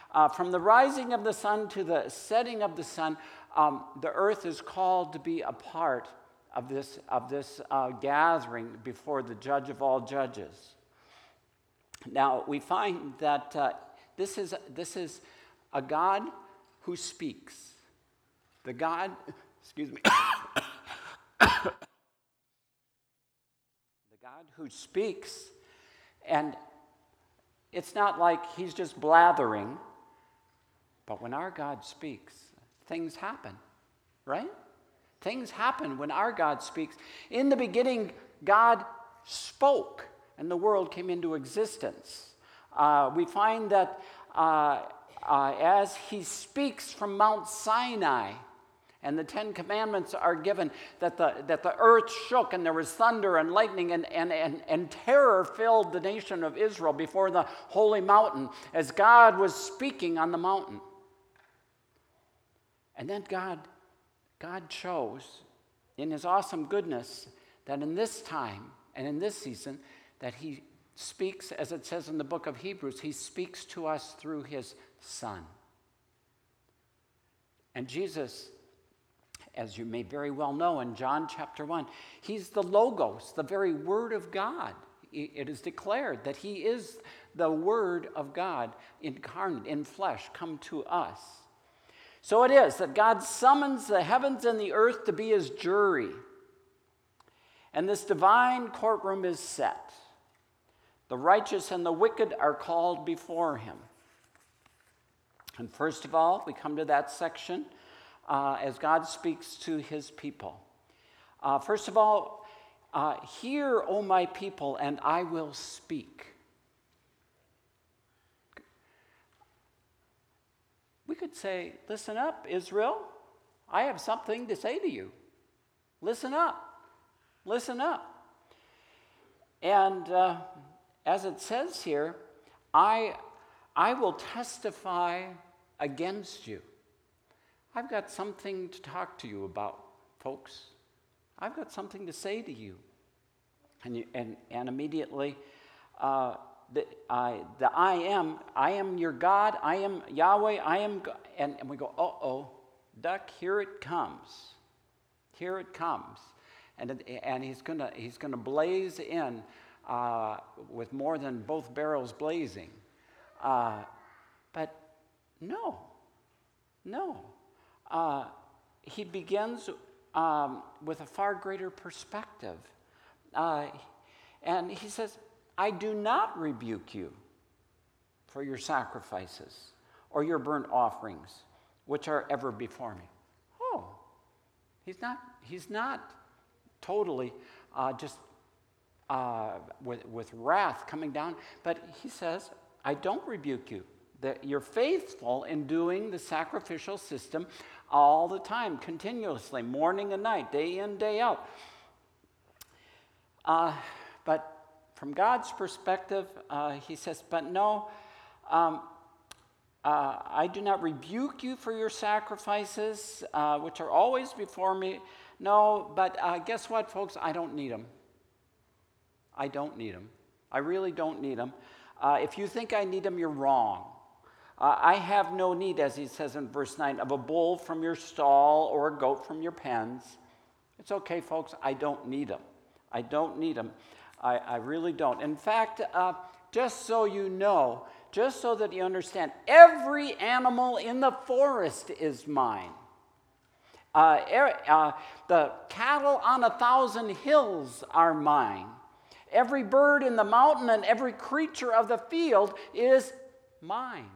From the rising of the sun to the setting of the sun, the earth is called to be a part of this gathering before the judge of all judges. Now, we find that this is a God who speaks. The God, excuse me, the God who speaks, and it's not like he's just blathering, but when our God speaks, things happen, right? Things happen when our God speaks. In the beginning, God spoke, and the world came into existence. We find that as he speaks from Mount Sinai, and the Ten Commandments are given, that the earth shook, and there was thunder and lightning, and terror filled the nation of Israel before the holy mountain as God was speaking on the mountain. And then God chose, in his awesome goodness, that in this time and in this season, that he speaks, as it says in the book of Hebrews, he speaks to us through his Son. And Jesus, as you may very well know in John chapter 1, he's the Logos, the very Word of God. It is declared that he is the Word of God incarnate in flesh, come to us. So it is that God summons the heavens and the earth to be his jury. And this divine courtroom is set. The righteous and the wicked are called before him. And first of all, we come to that section as God speaks to his people. First of all, hear, O my people, and I will speak. We could say, listen up, Israel. I have something to say to you. Listen up. Listen up. And as it says here, I will testify against you. I've got something to talk to you about, folks. I've got something to say to you. And immediately, the I am your God, I am Yahweh, I am God. And we go, duck, here it comes. Here it comes. And he's gonna blaze in with more than both barrels blazing. But no. He begins with a far greater perspective. And he says, I do not rebuke you for your sacrifices or your burnt offerings, which are ever before me. Oh, he's not totally just with wrath coming down, but he says, I don't rebuke you. That you're faithful in doing the sacrificial system all the time, continuously, morning and night, day in, day out. But from God's perspective, he says, but no, I do not rebuke you for your sacrifices, which are always before me. No, but guess what, folks? I don't need them. I don't need them. I really don't need them. If you think I need them, you're wrong. I have no need, as he says in verse 9, of a bull from your stall or a goat from your pens. It's okay, folks. I don't need them. I don't need them. I really don't. In fact, just so you know, just so that you understand, every animal in the forest is mine. The cattle on 1,000 hills are mine. Every bird in the mountain and every creature of the field is mine.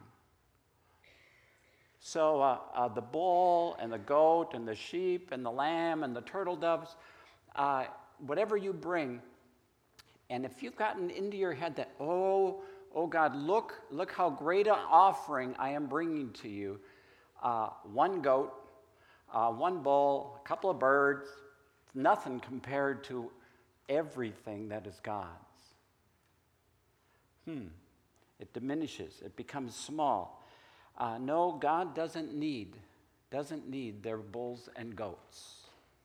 So the bull and the goat and the sheep and the lamb and the turtle doves, whatever you bring, and if you've gotten into your head that, oh God, look how great an offering I am bringing to you, one goat, one bull, a couple of birds, nothing compared to everything that is God's. It diminishes. It becomes small. No, God doesn't need their bulls and goats.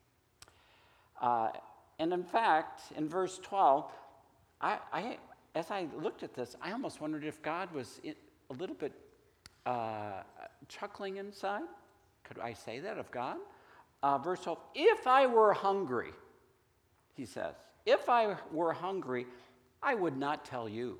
And in fact, in verse 12, I as I looked at this, I almost wondered if God was a little bit chuckling inside. Could I say that of God? Verse 12, if I were hungry, he says, if I were hungry, I would not tell you.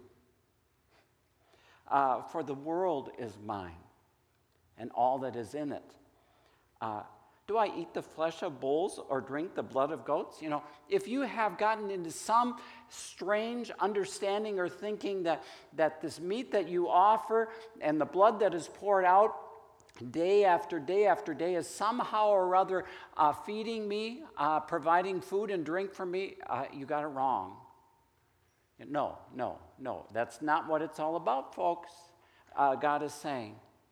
For the world is mine, and all that is in it. Do I eat the flesh of bulls or drink the blood of goats? You know, if you have gotten into some strange understanding or thinking that this meat that you offer and the blood that is poured out day after day after day is somehow or other feeding me, providing food and drink for me, you got it wrong. No. That's not what it's all about, folks. God is saying.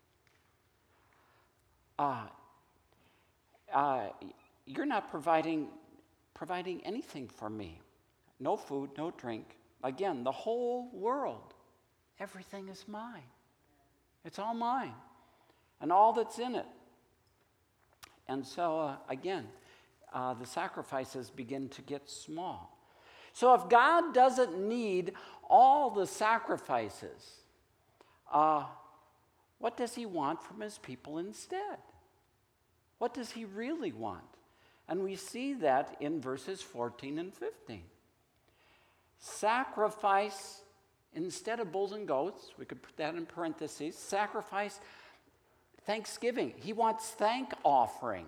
You're not providing anything for me. No food, no drink. Again, the whole world, everything is mine. It's all mine. And all that's in it. And so, again, the sacrifices begin to get small. So if God doesn't need all the sacrifices, what does he want from his people instead? What does he really want? And we see that in verses 14 and 15. Sacrifice, instead of bulls and goats, we could put that in parentheses, sacrifice thanksgiving. He wants thank offerings.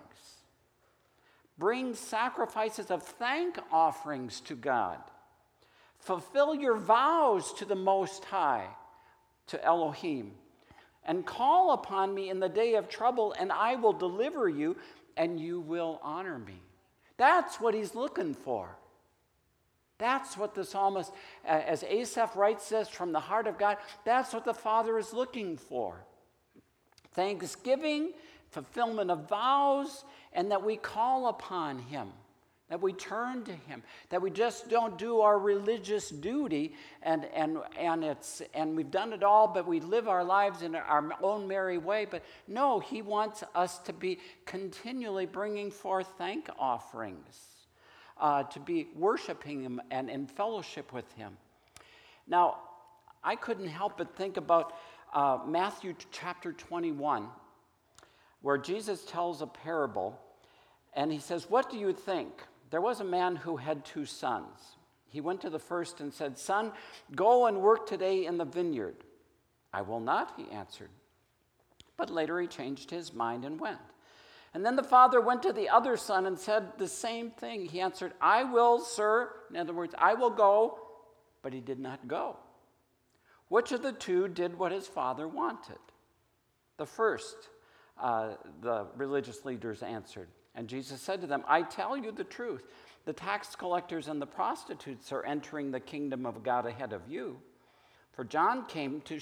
Bring sacrifices of thank offerings to God. Fulfill your vows to the Most High, to Elohim. And call upon me in the day of trouble, and I will deliver you, and you will honor me. That's what he's looking for. That's what the psalmist, as Asaph writes this from the heart of God, that's what the Father is looking for. Thanksgiving, fulfillment of vows, and that we call upon him, that we turn to him, that we just don't do our religious duty and we've done it all, but we live our lives in our own merry way. But no, he wants us to be continually bringing forth thank offerings, to be worshiping him and in fellowship with him. Now, I couldn't help but think about Matthew chapter 21, where Jesus tells a parable, and he says, what do you think? There was a man who had 2 sons. He went to the first and said, son, go and work today in the vineyard. I will not, he answered. But later he changed his mind and went. And then the father went to the other son and said the same thing. He answered, I will, sir. In other words, I will go. But he did not go. Which of the 2 did what his father wanted? The first, the religious leaders answered. And Jesus said to them, I tell you the truth. The tax collectors and the prostitutes are entering the kingdom of God ahead of you. For John came to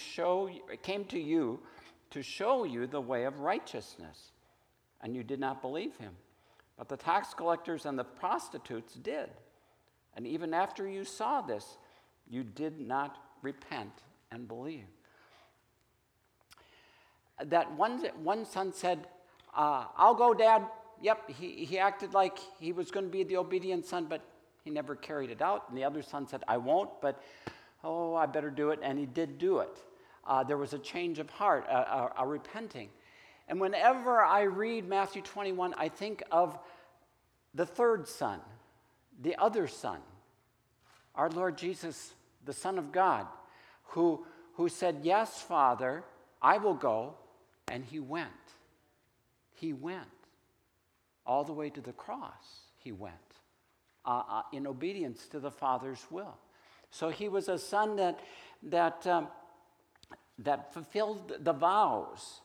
you to show you the way of righteousness, and you did not believe him. But the tax collectors and the prostitutes did. And even after you saw this, you did not repent and believe. That one son said, I'll go, Dad. Yep, he acted like he was going to be the obedient son, but he never carried it out. And the other son said, I won't, but, I better do it. And he did do it. There was a change of heart, a repenting. And whenever I read Matthew 21, I think of the third son, the other son, our Lord Jesus, the Son of God, who said, yes, Father, I will go. And he went. He went. All the way to the cross, he went, in obedience to the Father's will. So he was a son that fulfilled the vows.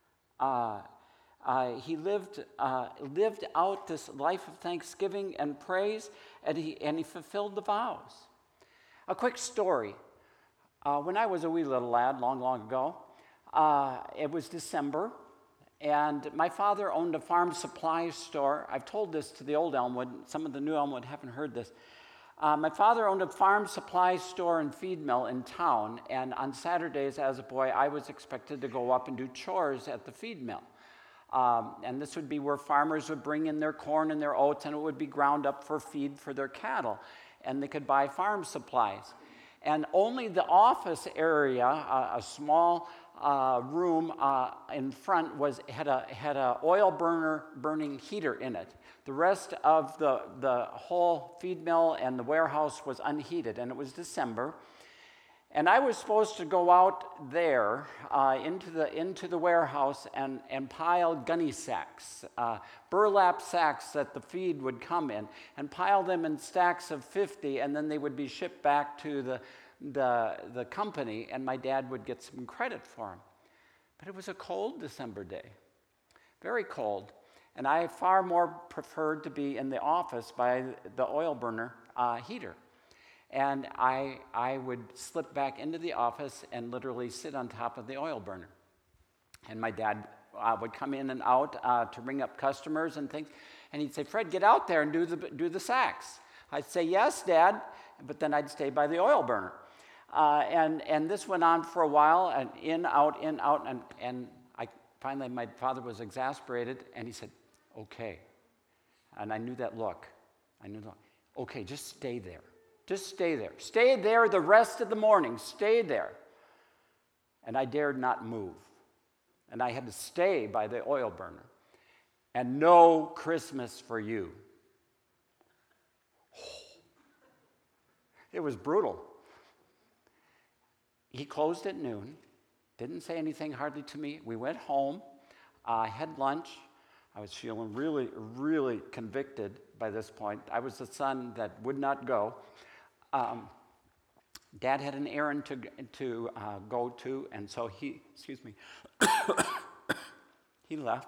He lived out this life of thanksgiving and praise, and he fulfilled the vows. A quick story. When I was a wee little lad, long, long ago, it was December. And my father owned a farm supply store. I've told this to the old Elmwood. Some of the new Elmwood haven't heard this. My father owned a farm supply store and feed mill in town. And on Saturdays, as a boy, I was expected to go up and do chores at the feed mill. And this would be where farmers would bring in their corn and their oats, and it would be ground up for feed for their cattle. And they could buy farm supplies. And only the office area, a small room in front had a oil burning heater in it. The rest of the whole feed mill and the warehouse was unheated, and it was December. And I was supposed to go out there into the warehouse and pile gunny sacks, burlap sacks that the feed would come in, and pile them in stacks of 50, and then they would be shipped back to the company, and my dad would get some credit for them. But it was a cold December day, very cold, and I far more preferred to be in the office by the oil burner heater. And I would slip back into the office and literally sit on top of the oil burner. And my dad would come in and out to ring up customers and things, and he'd say, "Fred, get out there and do the sacks." I'd say, "Yes, Dad," but then I'd stay by the oil burner. And this went on for a while, and in, out, and finally my father was exasperated, and he said, "Okay." And I knew that look. "Okay, just stay there. Just stay there. Stay there the rest of the morning. Stay there." And I dared not move. And I had to stay by the oil burner. And no Christmas for you. It was brutal. He closed at noon, didn't say anything hardly to me. We went home, had lunch. I was feeling really, really convicted by this point. I was the son that would not go. Dad had an errand to go to, and so he left.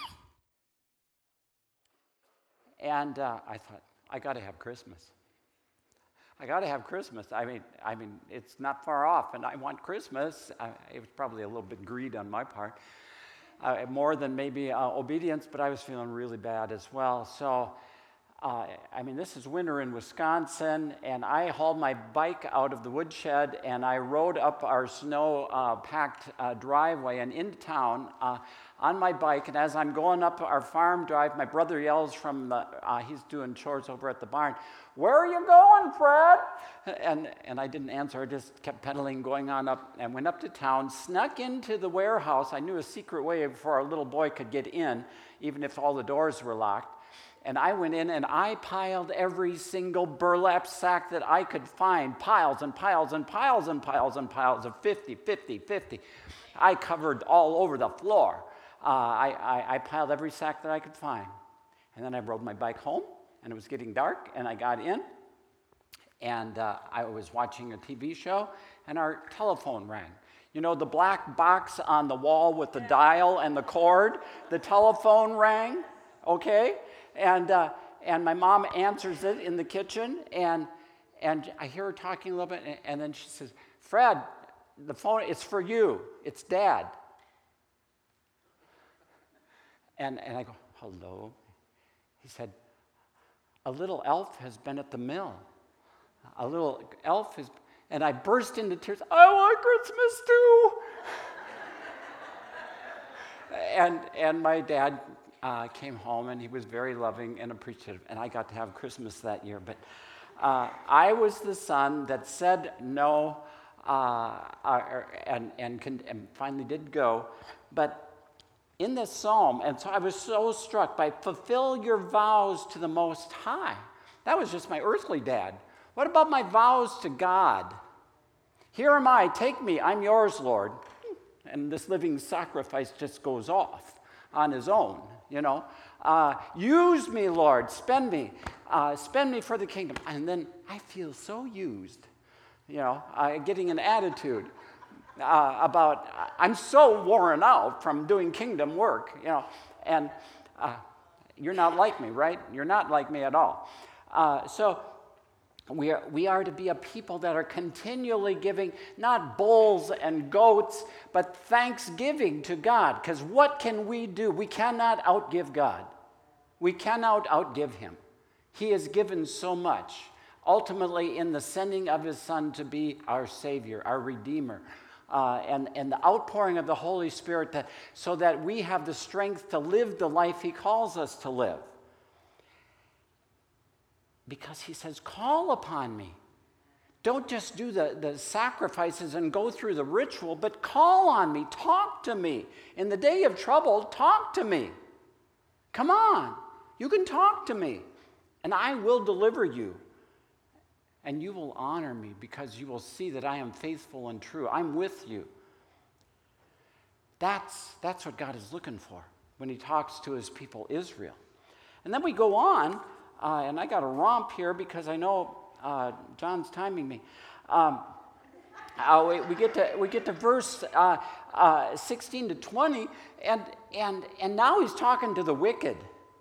And I thought, I got to have Christmas. I got to have Christmas. I mean, it's not far off, and I want Christmas. It was probably a little bit greed on my part, more than maybe obedience, but I was feeling really bad as well. So, this is winter in Wisconsin, and I hauled my bike out of the woodshed, and I rode up our snow-packed driveway and into town on my bike. And as I'm going up our farm drive, my brother yells from he's doing chores over at the barn, "Where are you going, Fred?" And I didn't answer. I just kept pedaling, going on up, and went up to town, snuck into the warehouse. I knew a secret way before our little boy could get in, even if all the doors were locked. And I went in and I piled every single burlap sack that I could find, piles and piles and piles and piles and piles of 50, 50, 50. I covered all over the floor. I piled every sack that I could find. And then I rode my bike home, and it was getting dark, and I got in, and I was watching a TV show, and our telephone rang. You know, the black box on the wall with the dial and the cord? The telephone rang, okay? And my mom answers it in the kitchen, and I hear her talking a little bit, and then she says, "Fred, the phone, it's for you. It's Dad." And I go, "Hello?" He said, "A little elf has been at the mill. A little elf has," and I burst into tears. "I want Christmas too." And my dad came home, and he was very loving and appreciative, and I got to have Christmas that year. But I was the son that said no and finally did go. But in this psalm, and so I was so struck by fulfill your vows to the Most High. That was just my earthly dad. What about my vows to God? "Here am I, take me, I'm yours, Lord." And this living sacrifice just goes off on his own, you know. "Use me, Lord, spend me for the kingdom." And then I feel so used, you know, getting an attitude about, I'm so worn out from doing kingdom work, you know, and you're not like me, right? You're not like me at all. So we are to be a people that are continually giving not bulls and goats, but thanksgiving to God. Because what can we do? We cannot outgive God. We cannot outgive him. He has given so much, ultimately in the sending of his Son to be our Savior, our Redeemer, and the outpouring of the Holy Spirit so that we have the strength to live the life he calls us to live. Because he says, "Call upon me. Don't just do the sacrifices and go through the ritual, but call on me, talk to me. In the day of trouble, talk to me. Come on, you can talk to me, and I will deliver you. And you will honor me because you will see that I am faithful and true. I'm with you. That's what God is looking for when he talks to his people, Israel. And then we go on, and I got a romp here because I know John's timing me. We get to verse 16 to 20, and now he's talking to the wicked.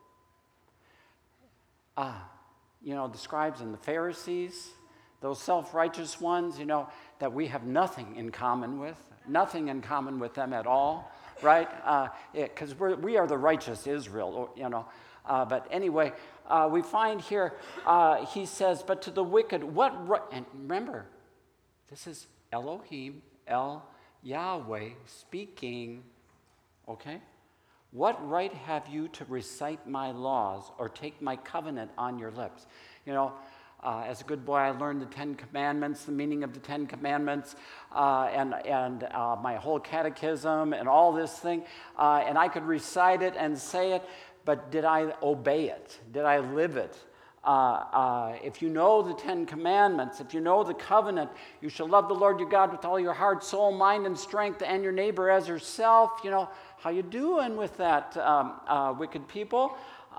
The scribes and the Pharisees, those self-righteous ones, that we have nothing in common with them at all, right? Because we are the righteous Israel, But anyway, we find here, he says, but to the wicked, and remember, this is Elohim, Yahweh speaking, okay? What right have you to recite my laws or take my covenant on your lips? As a good boy, I learned the Ten Commandments, the meaning of the Ten Commandments, and my whole catechism and all this thing. And I could recite it and say it, but did I obey it? Did I live it? If you know the Ten Commandments, if you know the covenant, you shall love the Lord your God with all your heart, soul, mind, and strength, and your neighbor as yourself. How you doing with that, wicked people?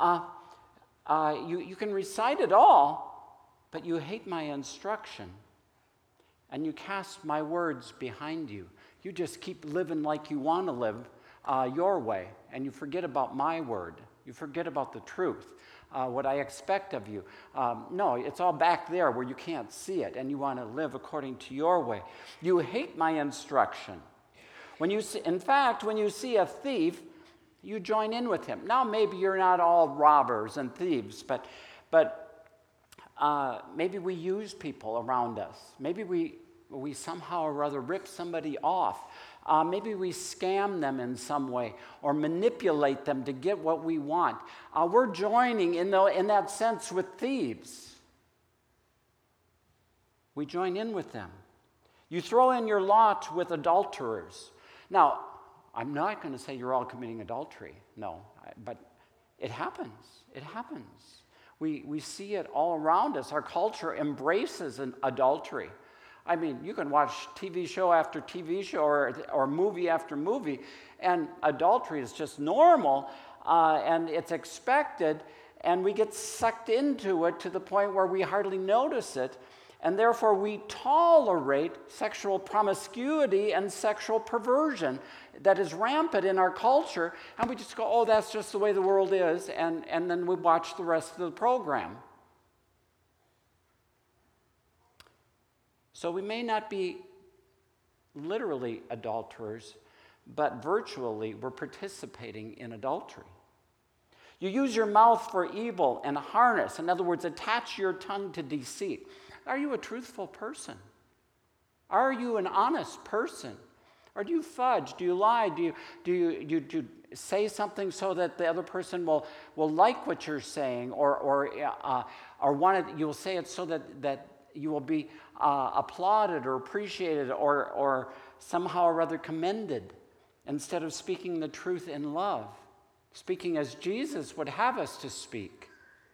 You can recite it all, but you hate my instruction, and you cast my words behind you. You just keep living like you want to live your way, and you forget about my word. You forget about the truth, what I expect of you. No, it's all back there where you can't see it, and you want to live according to your way. You hate my instruction. When you see a thief, you join in with him. Now, maybe you're not all robbers and thieves, but maybe we use people around us. Maybe we somehow or other rip somebody off. Maybe we scam them in some way or manipulate them to get what we want. We're joining in that sense with thieves. We join in with them. You throw in your lot with adulterers. Now, I'm not going to say you're all committing adultery. No, but it happens. It happens. We see it all around us. Our culture embraces an adultery. I mean, you can watch TV show after TV show or movie after movie, and adultery is just normal, and it's expected, and we get sucked into it to the point where we hardly notice it, and therefore we tolerate sexual promiscuity and sexual perversion that is rampant in our culture, and we just go, oh, that's just the way the world is, and then we watch the rest of the program. So we may not be literally adulterers, but virtually we're participating in adultery. You use your mouth for evil and harness. In other words, attach your tongue to deceit. Are you a truthful person? Are you an honest person? Or do you fudge? Do you lie? Do you say something so that the other person will like what you're saying, or you'll say it so that you will be applauded or appreciated or somehow or other commended, instead of speaking the truth in love, speaking as Jesus would have us to speak.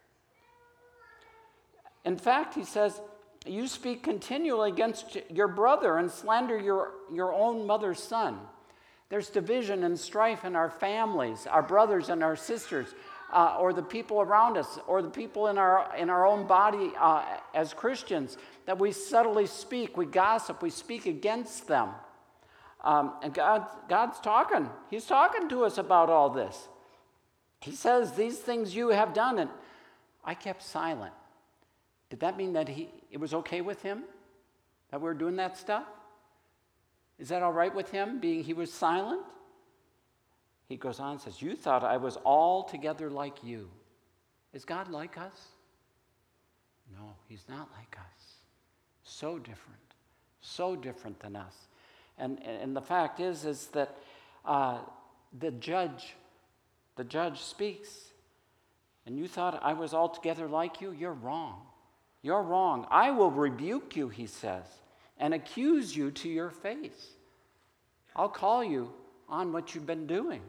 In fact, he says, you speak continually against your brother and slander your own mother's son. There's division and strife in our families, our brothers and our sisters, or the people around us, or the people in our own body as Christians, that we subtly speak, we gossip, we speak against them. And God's talking. He's talking to us about all this. He says, these things you have done, and I kept silent. Did that mean that it was okay with him that we were doing that stuff? Is that all right with him, being he was silent? He goes on and says, you thought I was altogether like you. Is God like us? No, he's not like us. So different than us. And the fact is that the judge speaks. And you thought I was altogether like you? You're wrong. You're wrong. I will rebuke you, he says, and accuse you to your face. I'll call you on what you've been doing.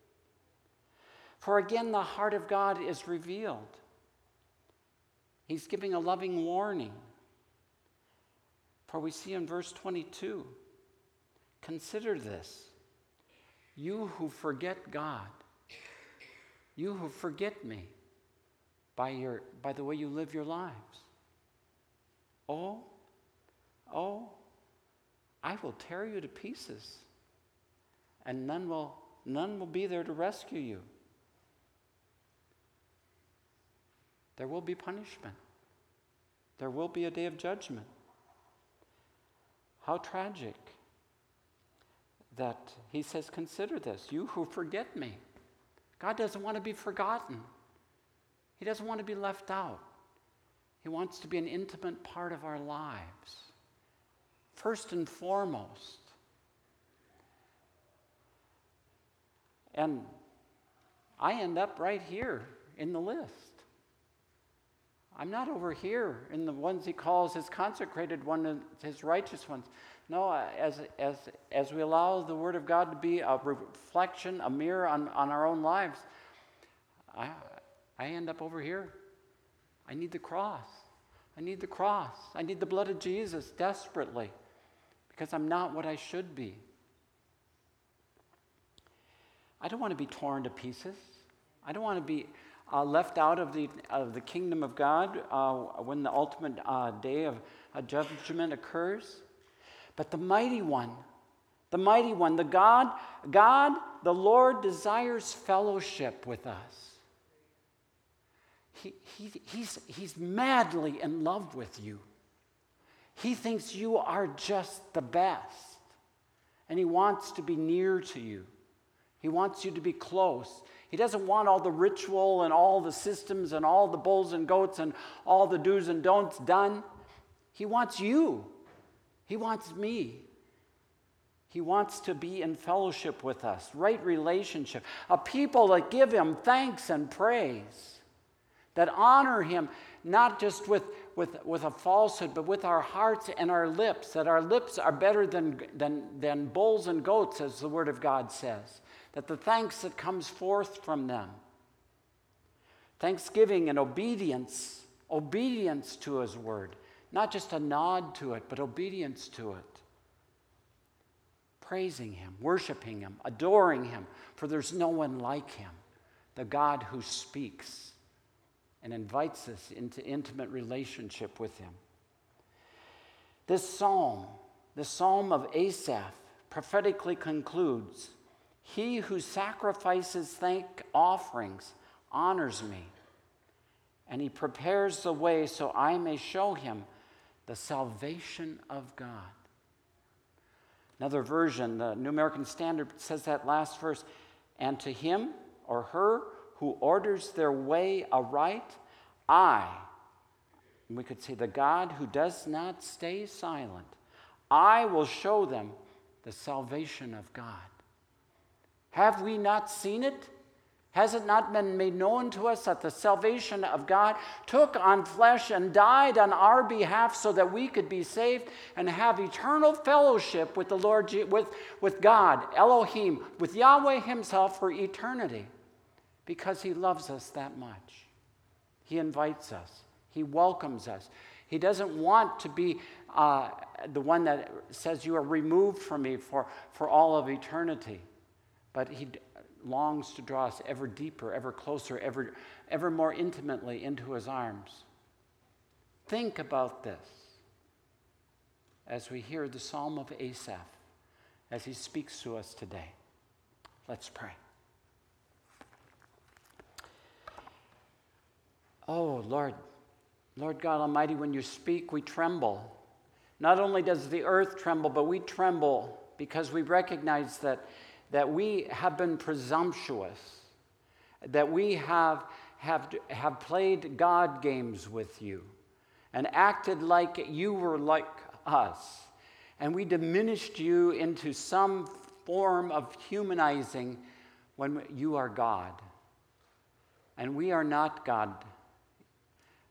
For again, the heart of God is revealed. He's giving a loving warning. For we see in verse 22, consider this, you who forget God, you who forget me by the way you live your lives. Oh, I will tear you to pieces, and none will be there to rescue you. There will be punishment. There will be a day of judgment. How tragic that he says, consider this, you who forget me. God doesn't want to be forgotten. He doesn't want to be left out. He wants to be an intimate part of our lives, first and foremost. And I end up right here in the list. I'm not over here in the ones he calls his consecrated ones, his righteous ones. No, as we allow the Word of God to be a reflection, a mirror on our own lives, I end up over here. I need the cross. I need the cross. I need the blood of Jesus desperately because I'm not what I should be. I don't want to be torn to pieces. I don't want to be left out of the kingdom of God when the ultimate day of judgment occurs. But the mighty one, the God, the Lord desires fellowship with us. He's madly in love with you. He thinks you are just the best. And he wants to be near to you. He wants you to be close. He doesn't want all the ritual and all the systems and all the bulls and goats and all the do's and don'ts done. He wants you. He wants me. He wants to be in fellowship with us, right relationship, a people that give him thanks and praise, that honor him not just with a falsehood, but with our hearts and our lips, that our lips are better than bulls and goats, as the Word of God says, that the thanks that comes forth from them, thanksgiving and obedience to his word, not just a nod to it, but obedience to it. Praising him, worshiping him, adoring him, for there's no one like him, the God who speaks and invites us into intimate relationship with him. This psalm of Asaph, prophetically concludes, he who sacrifices thank offerings honors me, and he prepares the way so I may show him the salvation of God. Another version, the New American Standard, says that last verse, and to him or her who orders their way aright, we could say the God who does not stay silent, I will show them the salvation of God. Have we not seen it? Has it not been made known to us that the salvation of God took on flesh and died on our behalf so that we could be saved and have eternal fellowship with the Lord, with God, Elohim, with Yahweh himself for eternity, because he loves us that much. He invites us. He welcomes us. He doesn't want to be the one that says you are removed from me for all of eternity. But he longs to draw us ever deeper, ever closer, ever more intimately into his arms. Think about this as we hear the Psalm of Asaph, as he speaks to us today. Let's pray. Oh, Lord God Almighty, when you speak, we tremble. Not only does the earth tremble, but we tremble because we recognize that we have been presumptuous, that we have played God games with you and acted like you were like us. And we diminished you into some form of humanizing when you are God. And we are not God.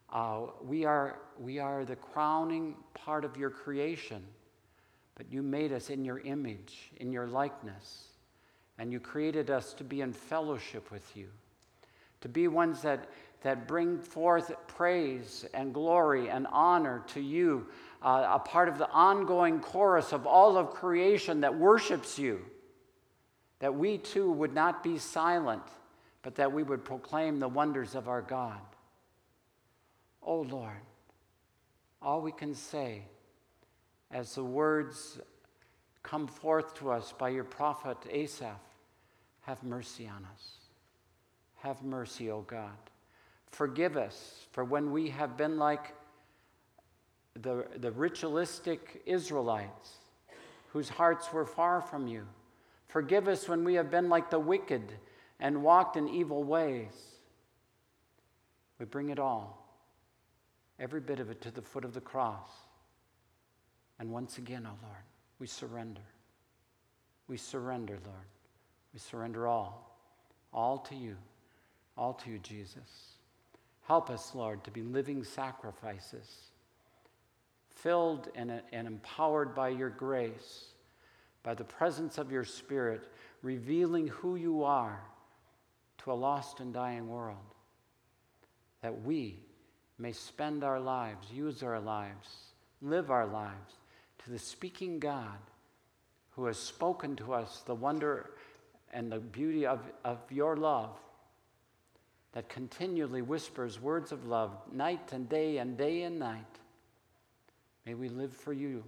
We are the crowning part of your creation, but you made us in your image, in your likeness, and you created us to be in fellowship with you, to be ones that bring forth praise and glory and honor to you, a part of the ongoing chorus of all of creation that worships you, that we too would not be silent, but that we would proclaim the wonders of our God. Oh Lord, all we can say as the words come forth to us by your prophet Asaph, have mercy on us. Have mercy, O God. Forgive us for when we have been like the ritualistic Israelites whose hearts were far from you. Forgive us when we have been like the wicked and walked in evil ways. We bring it all, every bit of it, to the foot of the cross. And once again, O Lord, we surrender. We surrender, Lord. We surrender all to you, Jesus. Help us, Lord, to be living sacrifices, filled and empowered by your grace, by the presence of your Spirit, revealing who you are to a lost and dying world, that we may spend our lives, use our lives, live our lives to the speaking God who has spoken to us the wonder and the beauty of your love, that continually whispers words of love night and day and night. May we live for you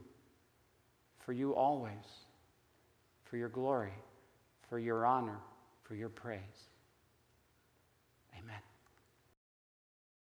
always, for your glory, for your honor, for your praise.